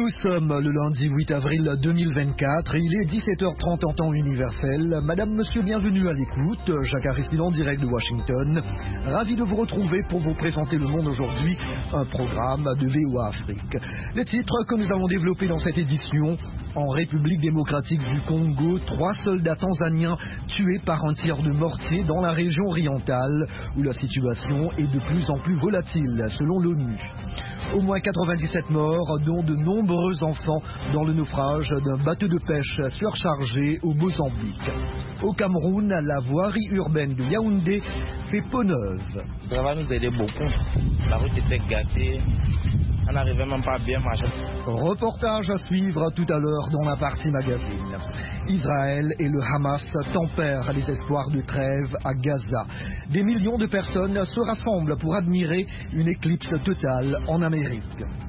Nous sommes le lundi 8 avril 2024 et il est 17h30 en temps universel. Madame, monsieur, bienvenue à l'écoute. Jacques Aristide en direct de Washington. Ravi de vous retrouver pour vous présenter Le Monde aujourd'hui, un programme de VOA Afrique. Les titres que nous allons développer dans cette édition. En République démocratique du Congo, 3 soldats tanzaniens tués par un tir de mortier dans la région orientale où la situation est de plus en plus volatile selon l'ONU. Au moins 97 morts, dont de nombreux enfants dans le naufrage d'un bateau de pêche surchargé au Mozambique. Au Cameroun, la voirie urbaine de Yaoundé fait peau neuve. Ça va nous aider beaucoup. La route était gâtée. On n'arrivait même pas à bien marcher. Reportage à suivre tout à l'heure dans la partie magazine. Israël et le Hamas tempèrent les espoirs de trêve à Gaza. Des millions de personnes se rassemblent pour admirer une éclipse totale en Amérique.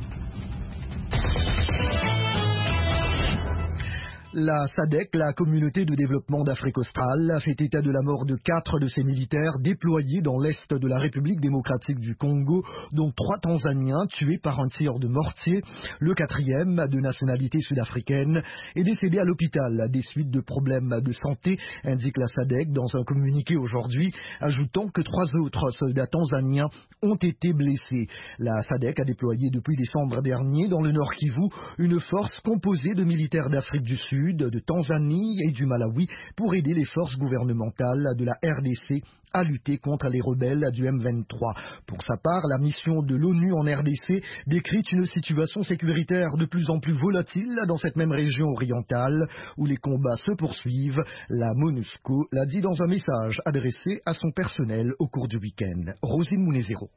La SADC, la communauté de développement d'Afrique australe, a fait état de la mort de 4 de ses militaires déployés dans l'est de la République démocratique du Congo, dont 3 Tanzaniens tués par un tir de mortier. Le 4e, de nationalité sud-africaine, est décédé à l'hôpital des suites de problèmes de santé, indique la SADC dans un communiqué aujourd'hui, ajoutant que 3 autres soldats tanzaniens ont été blessés. La SADC a déployé depuis décembre dernier dans le Nord Kivu une force composée de militaires d'Afrique du Sud, de Tanzanie et du Malawi pour aider les forces gouvernementales de la RDC à lutter contre les rebelles du M23. Pour sa part, la mission de l'ONU en RDC décrit une situation sécuritaire de plus en plus volatile dans cette même région orientale où les combats se poursuivent. La MONUSCO l'a dit dans un message adressé à son personnel au cours du week-end. Rosine Mounezero.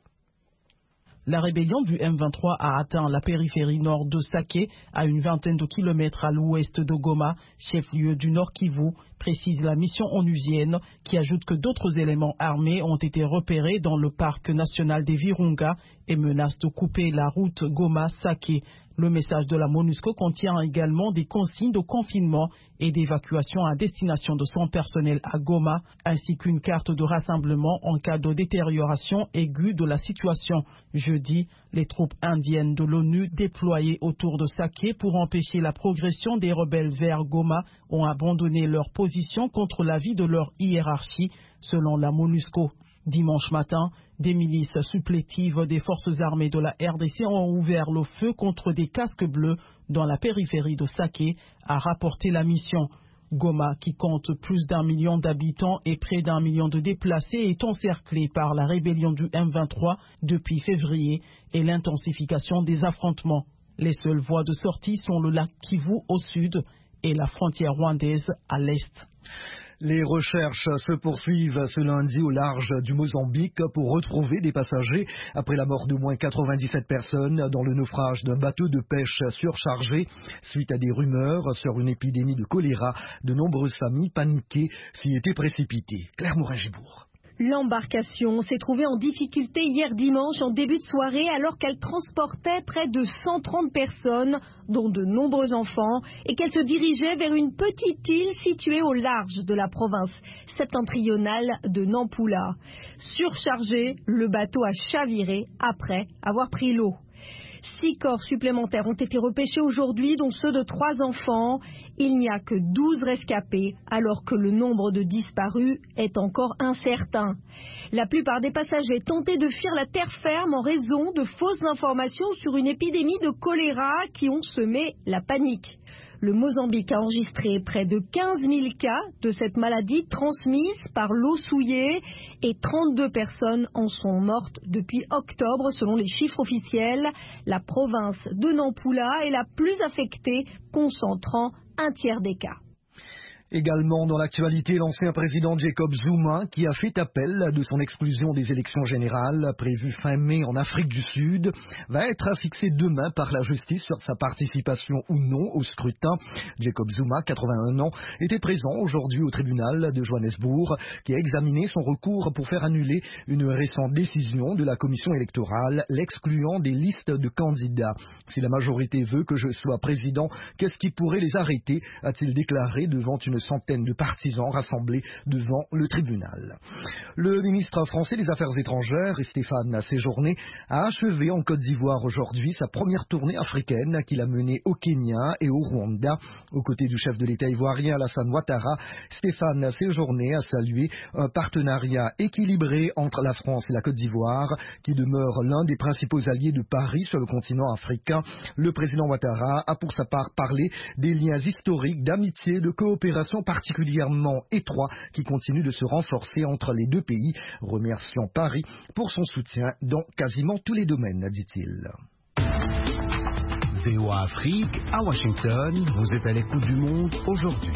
La rébellion du M23 a atteint la périphérie nord de Saké, à une vingtaine de kilomètres à l'ouest de Goma, chef-lieu du Nord Kivu, précise la mission onusienne, qui ajoute que d'autres éléments armés ont été repérés dans le parc national des Virunga et menacent de couper la route Goma-Saké. Le message de la MONUSCO contient également des consignes de confinement et d'évacuation à destination de son personnel à Goma, ainsi qu'une carte de rassemblement en cas de détérioration aiguë de la situation. Jeudi, les troupes indiennes de l'ONU déployées autour de Saké pour empêcher la progression des rebelles vers Goma ont abandonné leur position contre l'avis de leur hiérarchie, selon la MONUSCO. Dimanche matin, des milices supplétives des forces armées de la RDC ont ouvert le feu contre des casques bleus dans la périphérie de Saké, a rapporté la mission. Goma, qui compte plus d'1 million d'habitants et près d'1 million de déplacés, est encerclée par la rébellion du M23 depuis février et l'intensification des affrontements. Les seules voies de sortie sont le lac Kivu au sud et la frontière rwandaise à l'est. Les recherches se poursuivent ce lundi au large du Mozambique pour retrouver des passagers après la mort d'au moins 97 personnes dans le naufrage d'un bateau de pêche surchargé. Suite à des rumeurs sur une épidémie de choléra, de nombreuses familles paniquées s'y étaient précipitées. Claire Morin-Gibourg. L'embarcation s'est trouvée en difficulté hier dimanche en début de soirée alors qu'elle transportait près de 130 personnes, dont de nombreux enfants, et qu'elle se dirigeait vers une petite île située au large de la province septentrionale de Nampula. Surchargé, le bateau a chaviré après avoir pris l'eau. 6 corps supplémentaires ont été repêchés aujourd'hui, dont ceux de 3 enfants. Il n'y a que 12 rescapés, alors que le nombre de disparus est encore incertain. La plupart des passagers tentaient de fuir la terre ferme en raison de fausses informations sur une épidémie de choléra qui ont semé la panique. Le Mozambique a enregistré près de 15 000 cas de cette maladie transmise par l'eau souillée et 32 personnes en sont mortes depuis octobre selon les chiffres officiels. La province de Nampula est la plus affectée, concentrant un tiers des cas. Également dans l'actualité, l'ancien président Jacob Zuma, qui a fait appel de son exclusion des élections générales prévues fin mai en Afrique du Sud, va être fixé demain par la justice sur sa participation ou non au scrutin. Jacob Zuma, 81 ans, était présent aujourd'hui au tribunal de Johannesburg, qui a examiné son recours pour faire annuler une récente décision de la commission électorale, l'excluant des listes de candidats. Si la majorité veut que je sois président, qu'est-ce qui pourrait les arrêter, a-t-il déclaré devant une centaine de partisans rassemblés devant le tribunal. Le ministre français des Affaires étrangères, Stéphane Séjourné, a achevé en Côte d'Ivoire aujourd'hui sa première tournée africaine qu'il a menée au Kenya et au Rwanda. Aux côtés du chef de l'État ivoirien Alassane Ouattara, Stéphane Séjourné a salué un partenariat équilibré entre la France et la Côte d'Ivoire, qui demeure l'un des principaux alliés de Paris sur le continent africain. Le président Ouattara a pour sa part parlé des liens historiques d'amitié, de coopération particulièrement étroits qui continuent de se renforcer entre les deux pays, remerciant Paris pour son soutien dans quasiment tous les domaines, dit-il. VOA Afrique, à Washington, vous êtes à l'écoute du monde aujourd'hui.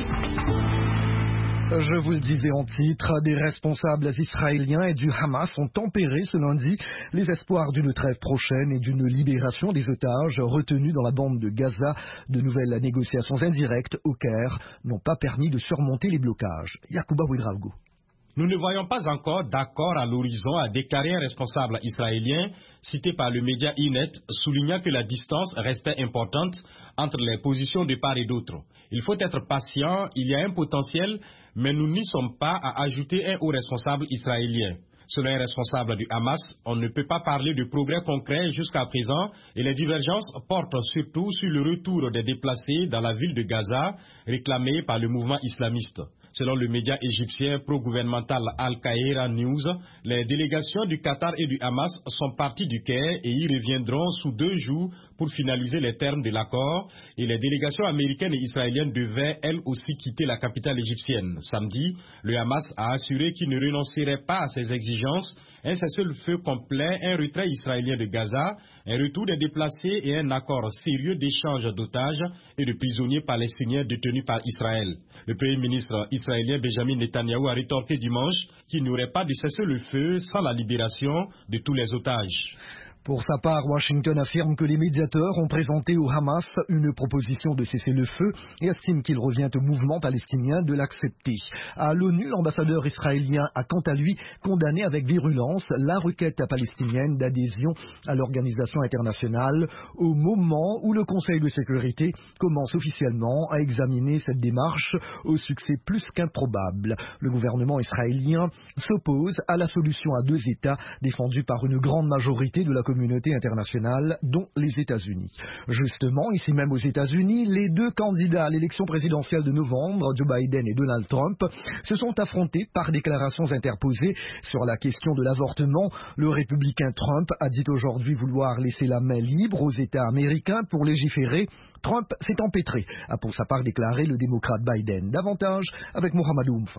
Je vous le disais en titre, des responsables israéliens et du Hamas ont tempéré ce lundi les espoirs d'une trêve prochaine et d'une libération des otages retenus dans la bande de Gaza. De nouvelles négociations indirectes au Caire n'ont pas permis de surmonter les blocages. Yacouba Ouedraogo. Nous ne voyons pas encore d'accord à l'horizon, a déclaré un responsable israélien cité par le média Inet, soulignant que la distance restait importante entre les positions de part et d'autre. Il faut être patient, il y a un potentiel, mais nous n'y sommes pas, à ajouter un haut responsable israélien. Selon un responsable du Hamas, on ne peut pas parler de progrès concret jusqu'à présent et les divergences portent surtout sur le retour des déplacés dans la ville de Gaza, réclamé par le mouvement islamiste. Selon le média égyptien pro-gouvernemental Al-Kahira News, les délégations du Qatar et du Hamas sont parties du Caire et y reviendront sous 2 jours pour finaliser les termes de l'accord. Et les délégations américaines et israéliennes devaient elles aussi quitter la capitale égyptienne. Samedi, le Hamas a assuré qu'il ne renoncerait pas à ses exigences, un cessez-le-feu complet, un retrait israélien de Gaza, un retour des déplacés et un accord sérieux d'échange d'otages et de prisonniers palestiniens détenus par Israël. Le Premier ministre israélien Benjamin Netanyahou a rétorqué dimanche qu'il n'y aurait pas de cessez-le-feu sans la libération de tous les otages. Pour sa part, Washington affirme que les médiateurs ont présenté au Hamas une proposition de cessez-le-feu et estime qu'il revient au mouvement palestinien de l'accepter. À l'ONU, l'ambassadeur israélien a quant à lui condamné avec virulence la requête palestinienne d'adhésion à l'organisation internationale au moment où le Conseil de sécurité commence officiellement à examiner cette démarche au succès plus qu'improbable. Le gouvernement israélien s'oppose à la solution à 2 États défendue par une grande majorité de la communauté internationale, dont les États-Unis. Justement, ici même aux États-Unis, les 2 candidats à l'élection présidentielle de novembre, Joe Biden et Donald Trump, se sont affrontés par déclarations interposées sur la question de l'avortement. Le républicain Trump a dit aujourd'hui vouloir laisser la main libre aux États américains pour légiférer. Trump s'est empêtré, a pour sa part déclaré le démocrate Biden. Davantage avec Mohamedou Oumfa.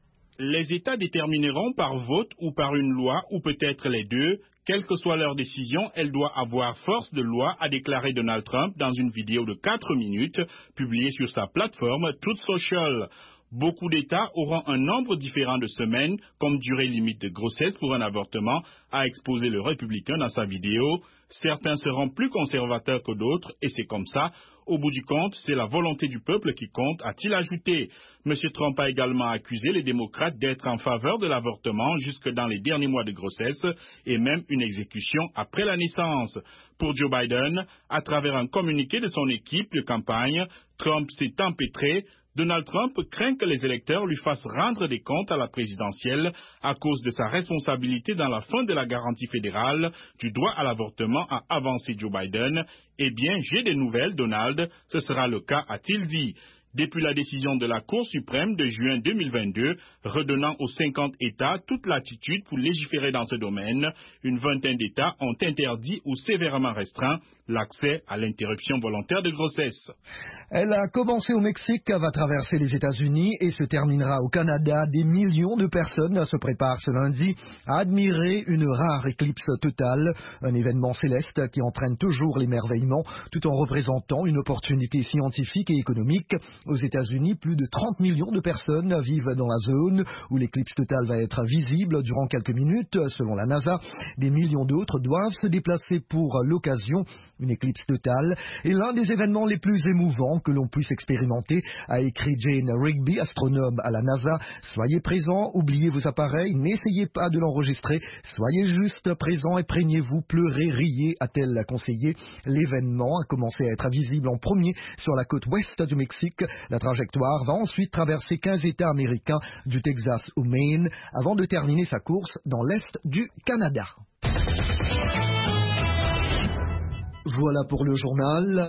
Les États détermineront par vote ou par une loi, ou peut-être les deux. Quelle que soit leur décision, elle doit avoir force de loi, a déclaré Donald Trump dans une vidéo de 4 minutes publiée sur sa plateforme Truth Social. Beaucoup d'États auront un nombre différent de semaines comme durée limite de grossesse pour un avortement, a exposé le républicain dans sa vidéo. Certains seront plus conservateurs que d'autres et c'est comme ça. Au bout du compte, c'est la volonté du peuple qui compte, a-t-il ajouté. M. Trump a également accusé les démocrates d'être en faveur de l'avortement jusque dans les derniers mois de grossesse et même une exécution après la naissance. Pour Joe Biden, à travers un communiqué de son équipe de campagne, Trump s'est empêtré. Donald Trump craint que les électeurs lui fassent rendre des comptes à la présidentielle à cause de sa responsabilité dans la fin de la garantie fédérale du droit à l'avortement, a avancé Joe Biden. Eh bien, j'ai des nouvelles, Donald, ce sera le cas, a-t-il dit. Depuis la décision de la Cour suprême de juin 2022, redonnant aux 50 États toute latitude pour légiférer dans ce domaine, une vingtaine d'États ont interdit ou sévèrement restreint l'accès à l'interruption volontaire de grossesse. Elle a commencé au Mexique, va traverser les États-Unis et se terminera au Canada. Des millions de personnes se préparent ce lundi à admirer une rare éclipse totale, un événement céleste qui entraîne toujours l'émerveillement tout en représentant une opportunité scientifique et économique. Aux États-Unis, plus de 30 millions de personnes vivent dans la zone où l'éclipse totale va être visible durant quelques minutes. Selon la NASA, des millions d'autres doivent se déplacer pour l'occasion. Une éclipse totale est l'un des événements les plus émouvants que l'on puisse expérimenter, a écrit Jane Rigby, astronome à la NASA. Soyez présents, oubliez vos appareils, n'essayez pas de l'enregistrer, soyez juste présents et plaignez-vous, pleurez, riez, a-t-elle conseillé. L'événement a commencé à être visible en premier sur la côte ouest du Mexique. La trajectoire va ensuite traverser 15 États américains du Texas au Maine avant de terminer sa course dans l'est du Canada. Voilà pour le journal.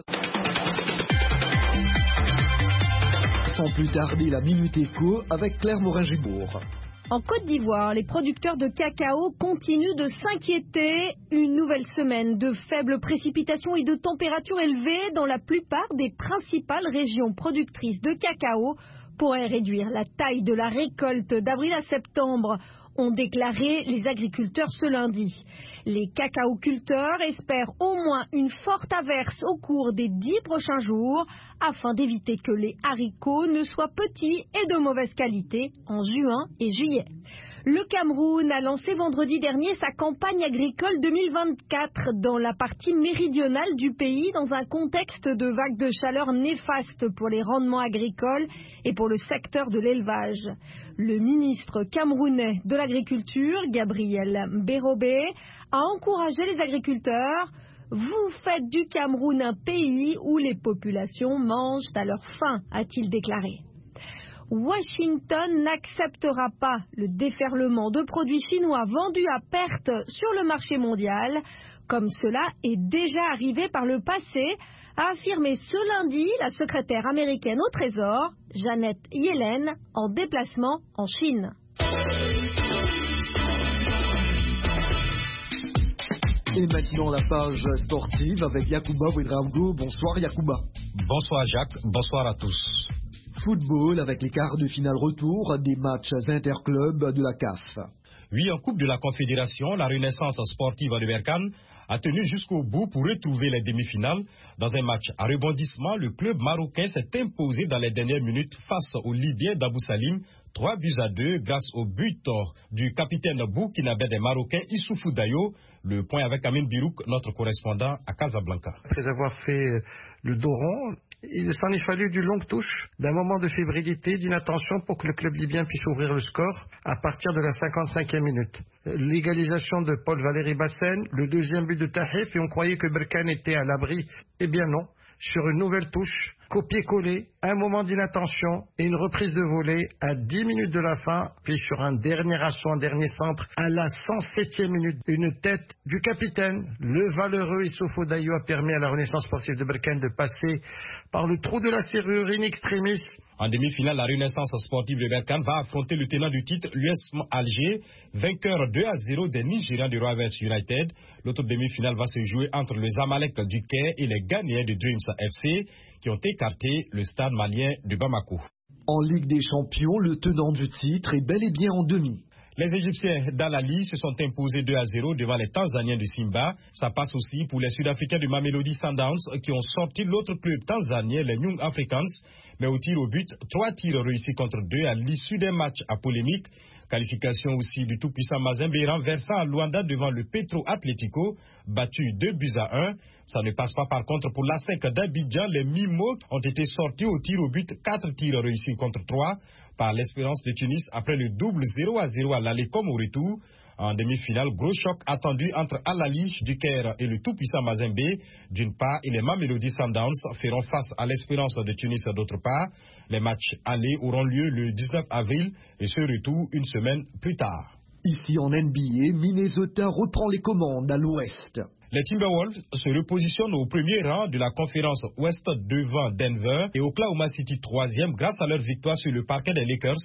Sans plus tarder, la Minute Éco avec Claire Morin-Gibourg. En Côte d'Ivoire, les producteurs de cacao continuent de s'inquiéter. Une nouvelle semaine de faibles précipitations et de températures élevées dans la plupart des principales régions productrices de cacao pourraient réduire la taille de la récolte d'avril à septembre, ont déclaré les agriculteurs ce lundi. Les cacaoculteurs espèrent au moins une forte averse au cours des 10 prochains jours afin d'éviter que les haricots ne soient petits et de mauvaise qualité en juin et juillet. Le Cameroun a lancé vendredi dernier sa campagne agricole 2024 dans la partie méridionale du pays dans un contexte de vagues de chaleur néfastes pour les rendements agricoles et pour le secteur de l'élevage. Le ministre camerounais de l'Agriculture, Gabriel Bérobé, a encouragé les agriculteurs. Vous faites du Cameroun un pays où les populations mangent à leur faim, a-t-il déclaré. Washington n'acceptera pas le déferlement de produits chinois vendus à perte sur le marché mondial, comme cela est déjà arrivé par le passé, a affirmé ce lundi la secrétaire américaine au Trésor, Janet Yellen, en déplacement en Chine. Et maintenant la page sportive avec Yacouba Ouedraogo. Bonsoir Yacouba. Bonsoir Jacques, bonsoir à tous. Football avec les quarts de finale retour des matchs interclubs de la CAF. Oui, en Coupe de la Confédération, la Renaissance sportive de Berkane a tenu jusqu'au bout pour retrouver les demi-finales. Dans un match à rebondissement, le club marocain s'est imposé dans les dernières minutes face au Libyen d'Abou Salim, 3-2 grâce au but du capitaine burkinabé des Marocains, Issoufou Dayo. Le point avec Amine Birouk, notre correspondant à Casablanca. Après avoir fait le dos rond, il s'en est fallu d'une longue touche, d'un moment de fébrilité, d'inattention pour que le club libyen puisse ouvrir le score à partir de la 55e minute. L'égalisation de Paul-Valéry Bassène, le deuxième but de Tahef, et on croyait que Berkane était à l'abri. Eh bien non, sur une nouvelle touche, copier-coller, un moment d'inattention et une reprise de volée à 10 minutes de la fin, puis sur un dernier assaut, un dernier centre, à la 107e minute, une tête du capitaine, le valeureux Issoufou Dayo a permis à la Renaissance sportive de Berkane de passer par le trou de la serrure in extremis. En demi-finale, la Renaissance sportive de Berkane va affronter le tenant du titre, l'US Alger, vainqueur 2-0 des Nigérians du Rovers United. L'autre demi-finale va se jouer entre les Zamalek du Caire et les Ghanéens de Dreams FC, qui ont écarté le stade malien de Bamako. En Ligue des Champions, le tenant du titre est bel et bien en demi. Les Égyptiens d'Al-Ali se sont imposés 2-0 devant les Tanzaniens de Simba. Ça passe aussi pour les Sud-Africains de Mamelodi Sundowns qui ont sorti l'autre club tanzanien, les Young Africans. Mais au tir au but, 3 tirs réussis contre 2 à l'issue d'un match à polémique. Qualification aussi du tout-puissant Mazembe renversant à Luanda devant le Petro Atlético, battu 2-1. Ça ne passe pas par contre pour l'ASEC d'Abidjan. Les Mimos ont été sortis au tir au but, 4 tirs réussis contre 3 par l'Espérance de Tunis après le double 0-0 à l'aller comme au retour. En demi-finale, gros choc attendu entre Al-Ali du Caire et le tout-puissant Mazembe d'une part et les Mamelodi Sundowns feront face à l'Espérance de Tunis d'autre part. Les matchs allés auront lieu le 19 avril et ce retour une semaine plus tard. Ici en NBA, Minnesota reprend les commandes à l'ouest. Les Timberwolves se repositionnent au premier rang de la conférence ouest devant Denver et Oklahoma City 3e grâce à leur victoire sur le parquet des Lakers.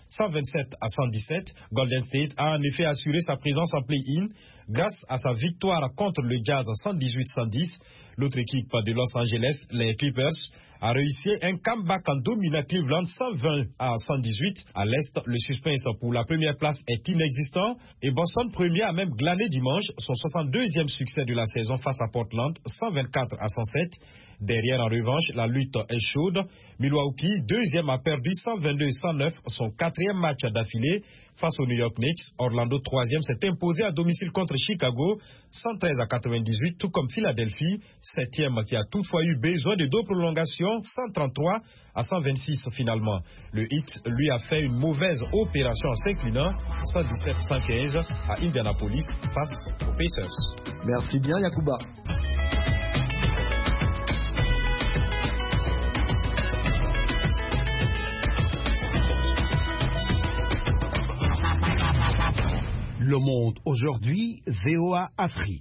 127-117, Golden State a en effet assuré sa présence en play-in grâce à sa victoire contre le Jazz 118-110. L'autre équipe de Los Angeles, les Clippers, a réussi un comeback en dominant Cleveland 120 à 118. À l'Est, le suspense pour la première place est inexistant et Boston premier a même glané dimanche son 62e succès de la saison face à Portland 124 à 107. Derrière, en revanche, la lutte est chaude. Milwaukee, deuxième, a perdu 122-109, son 4e match d'affilée face aux New York Knicks. Orlando, troisième, s'est imposé à domicile contre Chicago, 113 à 98, tout comme Philadelphie, 7e, qui a toutefois eu besoin de 2 prolongations, 133 à 126 finalement. Le Heat, lui, a fait une mauvaise opération en s'inclinant, 117-115 à Indianapolis face aux Pacers. Merci bien, Yacouba. Le Monde aujourd'hui, VOA Afrique.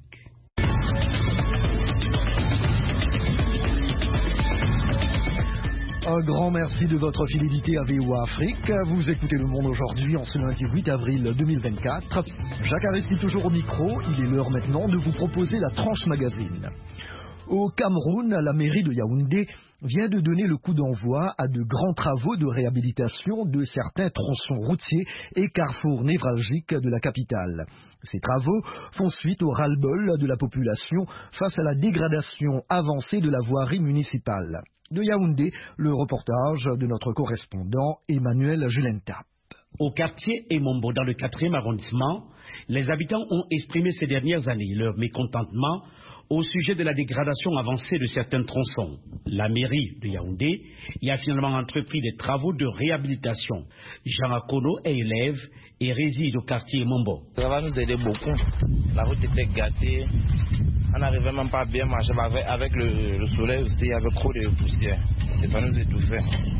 Un grand merci de votre fidélité à VOA Afrique. Vous écoutez Le Monde aujourd'hui en ce lundi 8 avril 2024. Jacques Aristide toujours au micro. Il est l'heure maintenant de vous proposer la tranche magazine. Au Cameroun, la mairie de Yaoundé vient de donner le coup d'envoi à de grands travaux de réhabilitation de certains tronçons routiers et carrefours névralgiques de la capitale. Ces travaux font suite au ras-le-bol de la population face à la dégradation avancée de la voirie municipale. De Yaoundé, le reportage de notre correspondant Emmanuel Julentap. Au quartier Emombo, dans le 4e arrondissement, les habitants ont exprimé ces dernières années leur mécontentement au sujet de la dégradation avancée de certains tronçons. La mairie de Yaoundé y a finalement entrepris des travaux de réhabilitation. Jean Akono est élève et réside au quartier Mombo. Ça va nous aider beaucoup. La route était gâtée. On n'arrivait même pas à bien marcher. Avec le soleil aussi, il y avait trop de poussière. Et ça nous étouffait.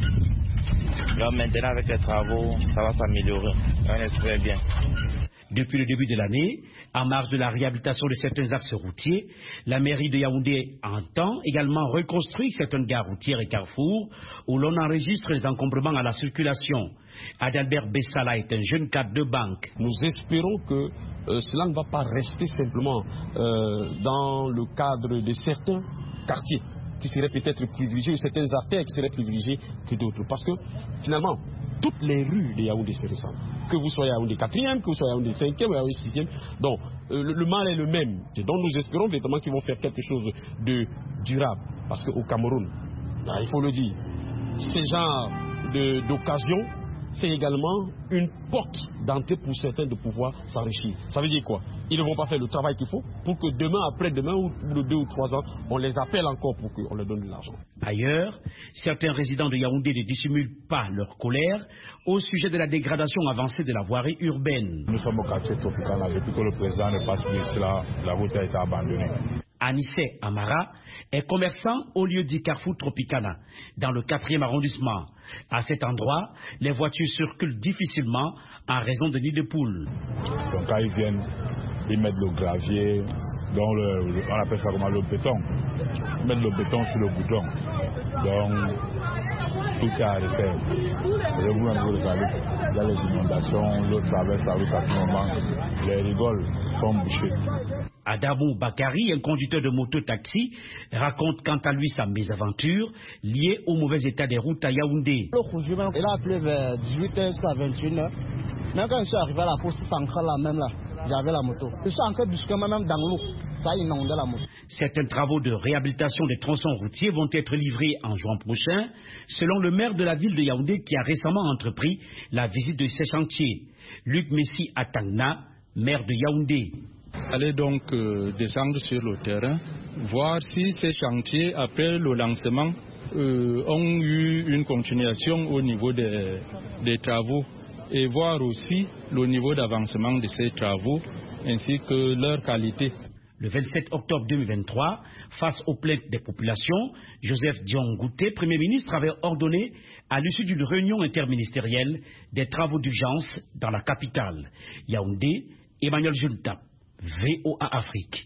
Là maintenant, avec les travaux, ça va s'améliorer. On espère bien. Depuis le début de l'année, en marge de la réhabilitation de certains axes routiers, la mairie de Yaoundé entend également reconstruire certaines gares routières et carrefours où l'on enregistre les encombrements à la circulation. Adalbert Bessala est un jeune cadre de banque. Nous espérons que cela ne va pas rester simplement dans le cadre de certains quartiers qui seraient peut-être privilégiés, ou certains artères qui seraient privilégiés que d'autres. Parce que finalement, toutes les rues de Yaoundé se ressemblent. Que vous soyez à Yaoundé 4e, que vous soyez à Yaoundé 5e ou à Yaoundé 6e. Donc, le mal est le même. Donc, nous espérons vraiment qu'ils vont faire quelque chose de durable. Parce qu'au Cameroun, il faut le dire, ces genres d'occasions, c'est également une porte d'entrée pour certains de pouvoir s'enrichir. Ça veut dire quoi? Ils ne vont pas faire le travail qu'il faut pour que demain, après-demain, ou de 2 ou 3 ans, on les appelle encore pour qu'on leur donne de l'argent. Ailleurs, certains résidents de Yaoundé ne dissimulent pas leur colère au sujet de la dégradation avancée de la voirie urbaine. Nous sommes au quartier Tropicana. Depuis que le président ne passe plus ici, la route a été abandonnée. Anissé Amara est commerçant au lieu dit Carrefour Tropicana, dans le 4e arrondissement. À cet endroit, les voitures circulent difficilement en raison de nids de poules. Donc quand ils viennent, ils mettent le gravier, donc on appelle ça comment, le béton. Ils mettent le béton sur le bouton. Donc tout est à refaire. Et vous-même vous regardez, il y a les inondations, l'autre traverse la route à tout moment, les rigoles sont bouchées. Adamou Bakari, un conducteur de moto-taxi, raconte quant à lui sa mésaventure liée au mauvais état des routes à Yaoundé. Il a appelé vers 18h jusqu'à 21h. Même quand je suis arrivé à la poste centrale, là, même là, j'avais la moto. Je suis encore brusquement même dans l'eau. Ça a inondé la moto. Certains travaux de réhabilitation des tronçons routiers vont être livrés en juin prochain, selon le maire de la ville de Yaoundé qui a récemment entrepris la visite de ces chantiers. Luc Messi Atangna, maire de Yaoundé. Allez donc descendre sur le terrain, voir si ces chantiers, après le lancement, ont eu une continuation au niveau des travaux et voir aussi le niveau d'avancement de ces travaux ainsi que leur qualité. Le 27 octobre 2023, face aux plaintes des populations, Joseph Dion Gouté, Premier ministre, avait ordonné, à l'issue d'une réunion interministérielle, des travaux d'urgence dans la capitale. Yaoundé, Emmanuel Julentap, VOA Afrique.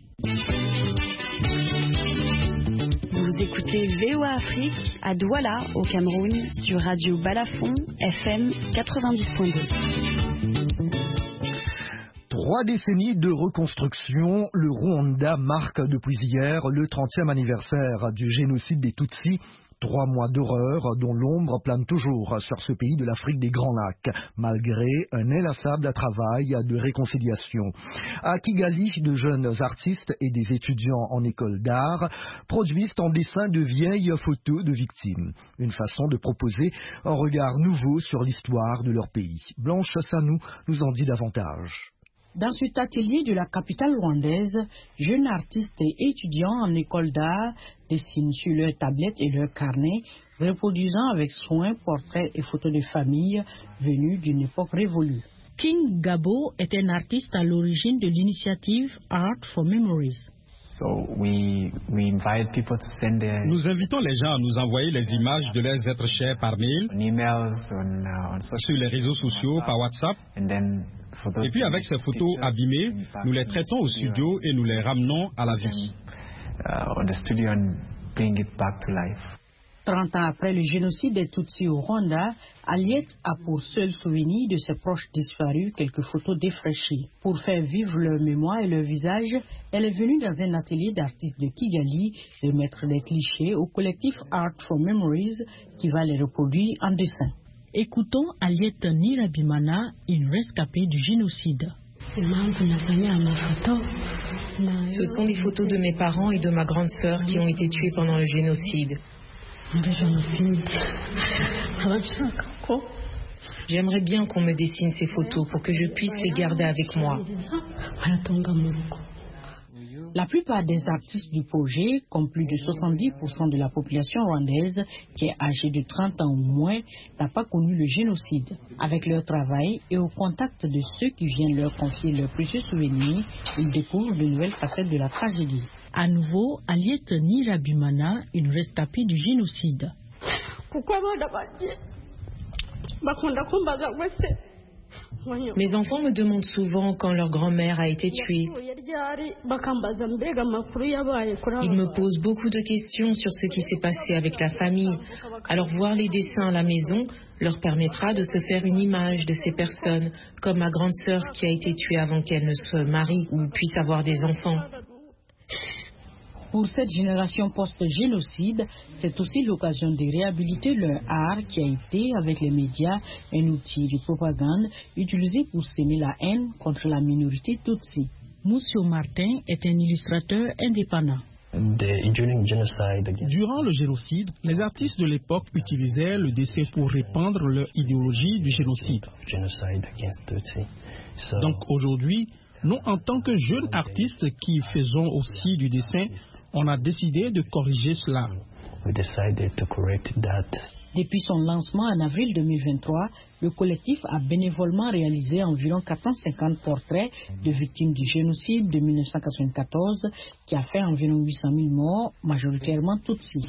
Vous écoutez VOA Afrique à Douala, au Cameroun, sur Radio Balafon, FM 90.2. 3 décennies de reconstruction, le Rwanda marque depuis hier le 30e anniversaire du génocide des Tutsis. 3 mois d'horreur dont l'ombre plane toujours sur ce pays de l'Afrique des Grands Lacs, malgré un inlassable travail de réconciliation. À Kigali, de jeunes artistes et des étudiants en école d'art produisent en dessin de vieilles photos de victimes. Une façon de proposer un regard nouveau sur l'histoire de leur pays. Blanche Sanou nous en dit davantage. Dans cet atelier de la capitale rwandaise, jeunes artistes et étudiants en école d'art dessinent sur leurs tablettes et leurs carnets, reproduisant avec soin portraits et photos de familles venues d'une époque révolue. King Gabo est un artiste à l'origine de l'initiative Art for Memories. Nous invitons les gens à nous envoyer les images de leurs êtres chers par mail, sur les réseaux sociaux, par WhatsApp. Et puis avec ces photos abîmées, nous les traitons au studio et nous les ramenons à la vie. 30 ans après le génocide des Tutsis au Rwanda, Aliette a pour seul souvenir de ses proches disparus quelques photos défraîchies. Pour faire vivre leur mémoire et leur visage, elle est venue dans un atelier d'artistes de Kigali remettre des clichés au collectif Art for Memories qui va les reproduire en dessin. Écoutons Aliette Nirabimana, une rescapée du génocide. Ce sont des photos de mes parents et de ma grande sœur qui ont été tués pendant le génocide. J'aimerais bien qu'on me dessine ces photos pour que je puisse les garder avec moi. La plupart des artistes du projet, comme plus de 70% de la population rwandaise qui est âgée de 30 ans ou moins, n'a pas connu le génocide. Avec leur travail et au contact de ceux qui viennent leur confier leurs précieux souvenirs, ils découvrent de nouvelles facettes de la tragédie. À nouveau, Aliette Nirabimana, une rescapée du génocide. Mes enfants me demandent souvent quand leur grand-mère a été tuée. Ils me posent beaucoup de questions sur ce qui s'est passé avec la famille. Alors voir les dessins à la maison leur permettra de se faire une image de ces personnes, comme ma grande sœur qui a été tuée avant qu'elle ne se marie ou puisse avoir des enfants. Pour cette génération post-génocide, c'est aussi l'occasion de réhabiliter leur art qui a été, avec les médias, un outil de propagande utilisé pour s'aimer la haine contre la minorité Tutsi. Moussio Martin est un illustrateur indépendant. Durant le génocide, les artistes de l'époque utilisaient le dessin pour répandre leur idéologie du génocide. Donc aujourd'hui, nous, en tant que jeunes artistes qui faisons aussi du dessin, on a décidé de corriger cela. Depuis son lancement en avril 2023, le collectif a bénévolement réalisé environ 450 portraits de victimes du génocide de 1994 qui a fait environ 800 000 morts, majoritairement Tutsis.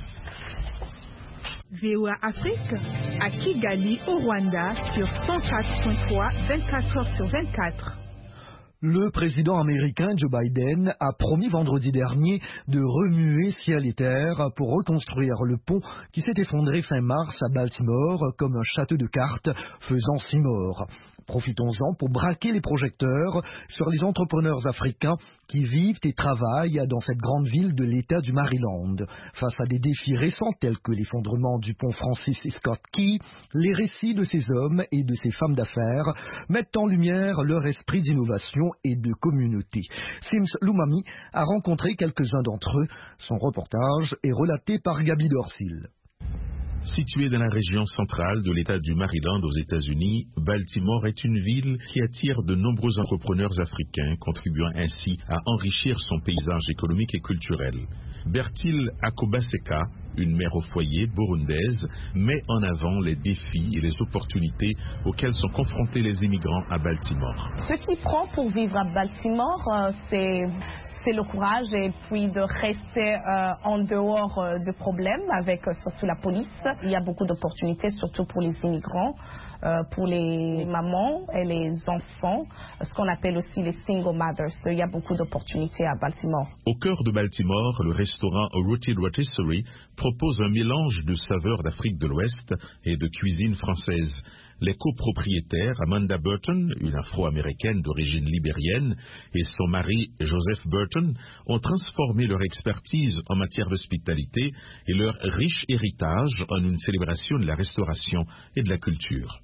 VOA Afrique, à Kigali, au Rwanda, sur 104.3, 24 heures sur 24. Le président américain Joe Biden a promis vendredi dernier de remuer ciel et terre pour reconstruire le pont qui s'est effondré fin mars à Baltimore comme un château de cartes faisant 6 morts. Profitons-en pour braquer les projecteurs sur les entrepreneurs africains qui vivent et travaillent dans cette grande ville de l'État du Maryland. Face à des défis récents tels que l'effondrement du pont Francis Scott Key, les récits de ces hommes et de ces femmes d'affaires mettent en lumière leur esprit d'innovation et de communauté. Sims Lumami a rencontré quelques-uns d'entre eux. Son reportage est relaté par Gabi Dorsil. Située dans la région centrale de l'État du Maryland aux États-Unis, Baltimore est une ville qui attire de nombreux entrepreneurs africains, contribuant ainsi à enrichir son paysage économique et culturel. Bertil Akobaseka, une mère au foyer burundaise, met en avant les défis et les opportunités auxquels sont confrontés les immigrants à Baltimore. Ce qui prend pour vivre à Baltimore, c'est le courage et puis de rester en dehors de problèmes avec surtout la police. Il y a beaucoup d'opportunités, surtout pour les immigrants, pour les mamans et les enfants, ce qu'on appelle aussi les single mothers. Il y a beaucoup d'opportunités à Baltimore. Au cœur de Baltimore, le restaurant Rooted Rotisserie propose un mélange de saveurs d'Afrique de l'Ouest et de cuisine française. Les copropriétaires Amanda Burton, une afro-américaine d'origine libérienne, et son mari Joseph Burton ont transformé leur expertise en matière d'hospitalité et leur riche héritage en une célébration de la restauration et de la culture.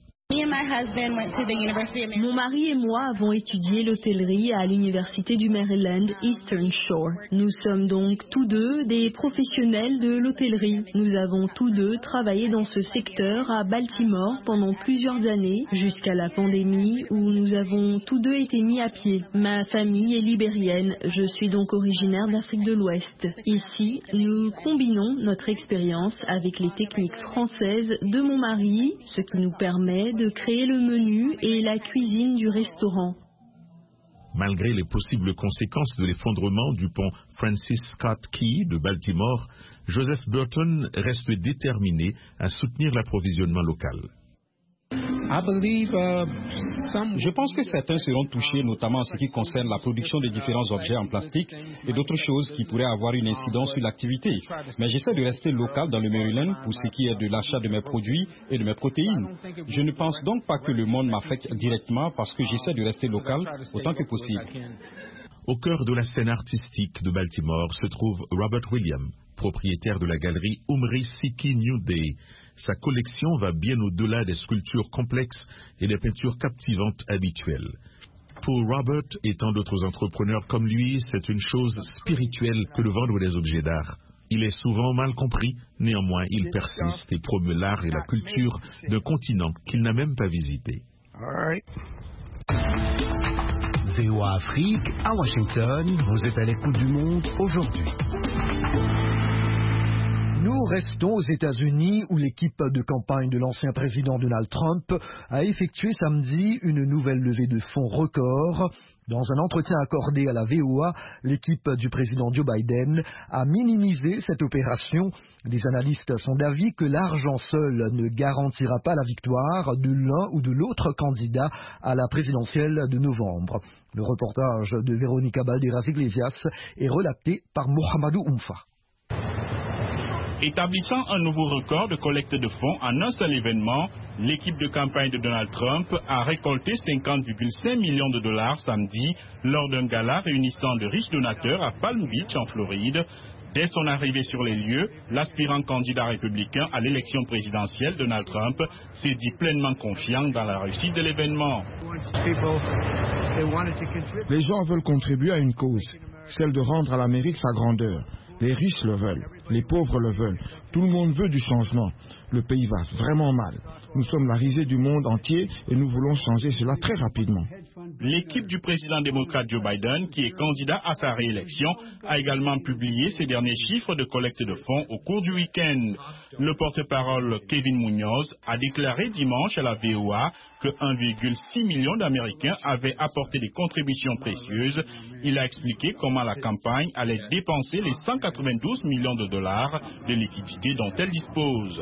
Mon mari et moi avons étudié l'hôtellerie à l'université du Maryland Eastern Shore. Nous sommes donc tous deux des professionnels de l'hôtellerie. Nous avons tous deux travaillé dans ce secteur à Baltimore pendant plusieurs années, jusqu'à la pandémie où nous avons tous deux été mis à pied. Ma famille est libérienne, je suis donc originaire d'Afrique de l'Ouest. Ici, nous combinons notre expérience avec les techniques françaises de mon mari, ce qui nous permet de créer le menu et la cuisine du restaurant. Malgré les possibles conséquences de l'effondrement du pont Francis Scott Key de Baltimore, Joseph Burton reste déterminé à soutenir l'approvisionnement local. Je pense que certains seront touchés, notamment en ce qui concerne la production de différents objets en plastique et d'autres choses qui pourraient avoir une incidence sur l'activité. Mais j'essaie de rester local dans le Maryland pour ce qui est de l'achat de mes produits et de mes protéines. Je ne pense donc pas que le monde m'affecte directement parce que j'essaie de rester local autant que possible. Au cœur de la scène artistique de Baltimore se trouve Robert Williams, propriétaire de la galerie Umri Siki New Day. Sa collection va bien au-delà des sculptures complexes et des peintures captivantes habituelles. Pour Robert et tant d'autres entrepreneurs comme lui, c'est une chose spirituelle que de vendre des objets d'art. Il est souvent mal compris, néanmoins il persiste et promeut l'art et la culture d'un continent qu'il n'a même pas visité. VOA Afrique, à Washington, vous êtes à l'écoute du monde aujourd'hui. Nous restons aux États-Unis où l'équipe de campagne de l'ancien président Donald Trump a effectué samedi une nouvelle levée de fonds record. Dans un entretien accordé à la VOA, l'équipe du président Joe Biden a minimisé cette opération. Des analystes sont d'avis que l'argent seul ne garantira pas la victoire de l'un ou de l'autre candidat à la présidentielle de novembre. Le reportage de Véronica Balderas Iglesias est relaté par Mohamedou Oumfa. Établissant un nouveau record de collecte de fonds en un seul événement, l'équipe de campagne de Donald Trump a récolté 50,5 millions de dollars samedi lors d'un gala réunissant de riches donateurs à Palm Beach en Floride. Dès son arrivée sur les lieux, l'aspirant candidat républicain à l'élection présidentielle Donald Trump s'est dit pleinement confiant dans la réussite de l'événement. Les gens veulent contribuer à une cause, celle de rendre à l'Amérique sa grandeur. Les riches le veulent, les pauvres le veulent. Tout le monde veut du changement. Le pays va vraiment mal. Nous sommes la risée du monde entier et nous voulons changer cela très rapidement. L'équipe du président démocrate Joe Biden, qui est candidat à sa réélection, a également publié ses derniers chiffres de collecte de fonds au cours du week-end. Le porte-parole Kevin Munoz a déclaré dimanche à la VOA que 1,6 million d'Américains avaient apporté des contributions précieuses. Il a expliqué comment la campagne allait dépenser les 192 millions de dollars de liquidités dont elle dispose.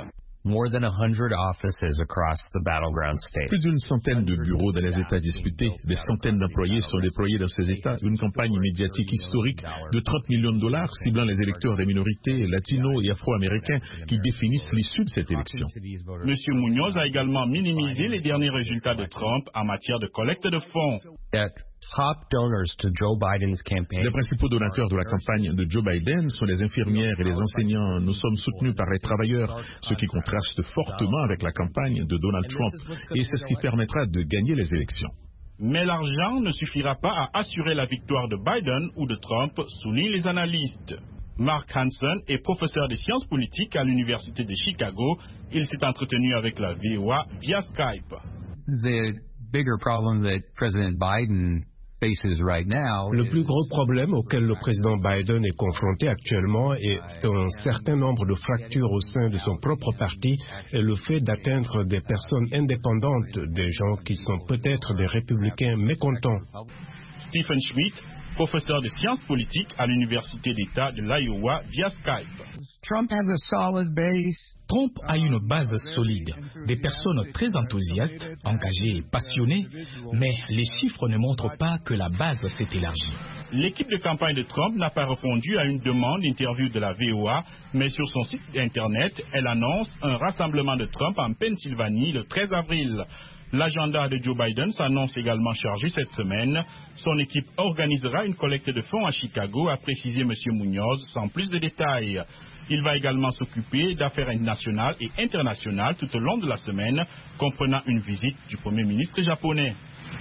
Plus d'une centaine de bureaux dans les États disputés, des centaines d'employés sont déployés dans ces États. Une campagne médiatique historique de 30 millions de dollars ciblant les électeurs des minorités latinos et afro-américains qui définissent l'issue de cette élection. M. Munoz a également minimisé les derniers résultats de Trump en matière de collecte de fonds. Les principaux donateurs de la campagne de Joe Biden sont les infirmières et les enseignants. Nous sommes soutenus par les travailleurs, ce qui contraste fortement avec la campagne de Donald Trump. Et c'est ce qui permettra de gagner les élections. Mais l'argent ne suffira pas à assurer la victoire de Biden ou de Trump, soulignent les analystes. Mark Hansen est professeur de sciences politiques à l'Université de Chicago. Il s'est entretenu avec la VOA via Skype. Le plus gros problème auquel le président Biden est confronté actuellement est un certain nombre de fractures au sein de son propre parti et le fait d'atteindre des personnes indépendantes, des gens qui sont peut-être des républicains mécontents. Stephen Schmidt, professeur de sciences politiques à l'Université d'État de l'Iowa via Skype. Trump a une base solide, des personnes très enthousiastes, engagées et passionnées, mais les chiffres ne montrent pas que la base s'est élargie. L'équipe de campagne de Trump n'a pas répondu à une demande d'interview de la VOA, mais sur son site internet, elle annonce un rassemblement de Trump en Pennsylvanie le 13 avril. L'agenda de Joe Biden s'annonce également chargé cette semaine. Son équipe organisera une collecte de fonds à Chicago, a précisé M. Munoz, sans plus de détails. Il va également s'occuper d'affaires nationales et internationales tout au long de la semaine, comprenant une visite du Premier ministre japonais.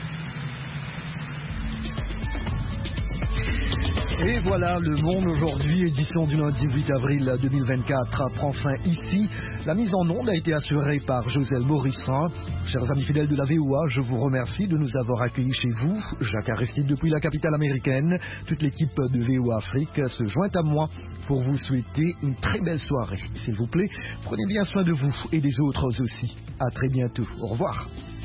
Et voilà, Le Monde aujourd'hui, édition du lundi 8 avril 2024, prend fin ici. La mise en onde a été assurée par Joselle Morissin. Chers amis fidèles de la VOA, je vous remercie de nous avoir accueillis chez vous. Jacques Aristide depuis la capitale américaine. Toute l'équipe de VOA Afrique se joint à moi pour vous souhaiter une très belle soirée. S'il vous plaît, prenez bien soin de vous et des autres aussi. À très bientôt. Au revoir.